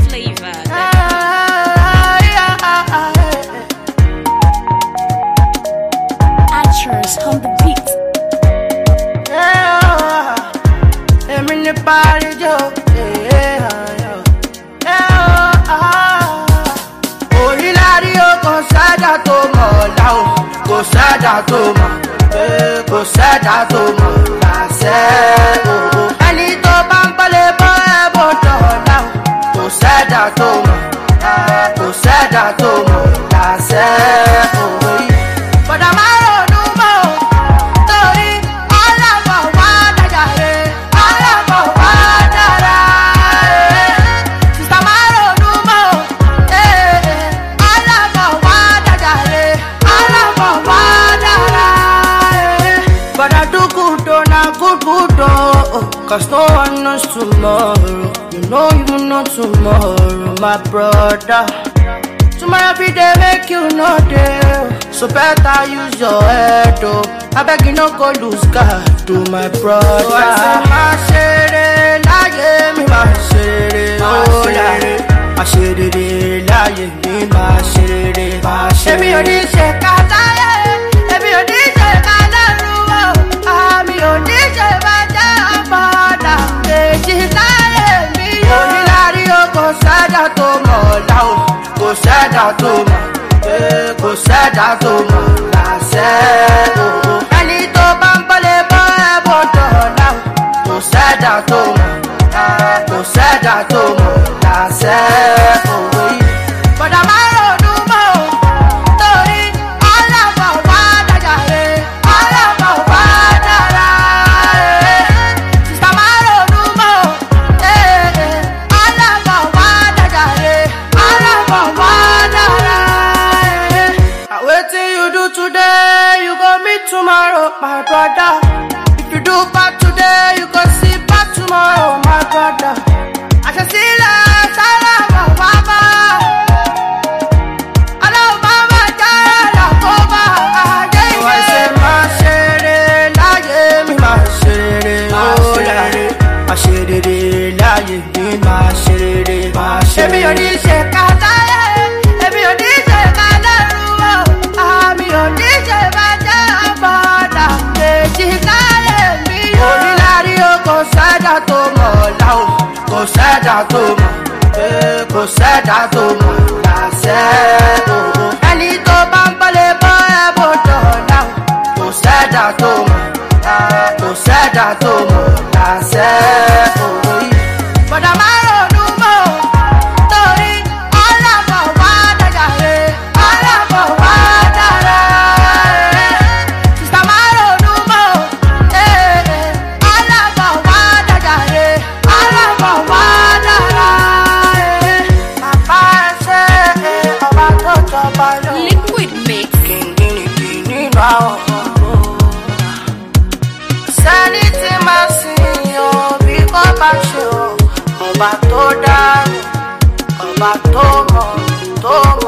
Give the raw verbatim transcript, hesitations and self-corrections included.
flavor. Actress on the beat. Yeah, I'm in the party, Joe. Yeah, yeah. Orilario consada to mo lao, consada to mo, eh, consada to mo. La se oh, ani to bambale bo e bo to lao, consada to mo, ah, consada to mo. La se oh, but I'm out no more. Tori, all about what I got, all about what I got. Sister Maro no more. Eh, all about what I got, all about what I got. But I do good, don't I good, good, oh. Cause no one knows tomorrow. You know you know tomorrow, my brother. Tomorrow every day make you know day. So better use your head, oh. I beg you no go lose God to my brother. So I say, ma shere, la ye mi ma shere, oh la re. Ma shere, la ye mi ma shere, ma shere. Ebi odi se kata ye, ebi odi se kata ruwo. Ami odi se baja abada, eji ta ye mi yo. Onilari o ko sada to mo lao, ko sada to mo. Go set out to la set oh ani to bambale bo e bo to now go set out to ah go set out to la set oh but I'm out no more tori all about what I got all about what I got sister Maro no more eh all about what I got all about what I got. Waiting you do today, you go meet tomorrow, my brother. If you do bad today, you go see bad tomorrow, my brother. I can see less, I love Baba. I love Baba, I love Baba. So I say, ma shere, la ye mi ma shere, oh la re. Ma shere, la ye mi ma shere, ma shere. Ebi odi se kata ye, ebi odi se kata ruwo. Ami odi se baja abada, eji ta ye mi yo. Onilari o ko sada to mo lao, ko sada to mo, eh, ko sada to mo. La se oh, ani to bambale bo e bo to lao, ko sada to mo, ah, ko sada to mo. La se oh, but I'm out no more. Tori, all about what I got, all about what I got. Sister Maro no more. Eh, all about what I got, all about what I got. Papa say, Oba to Oba lo. Liquid mix. King Gini Gini now. Sanity masi yo, biko basho. Oba to da, Oba to mo, to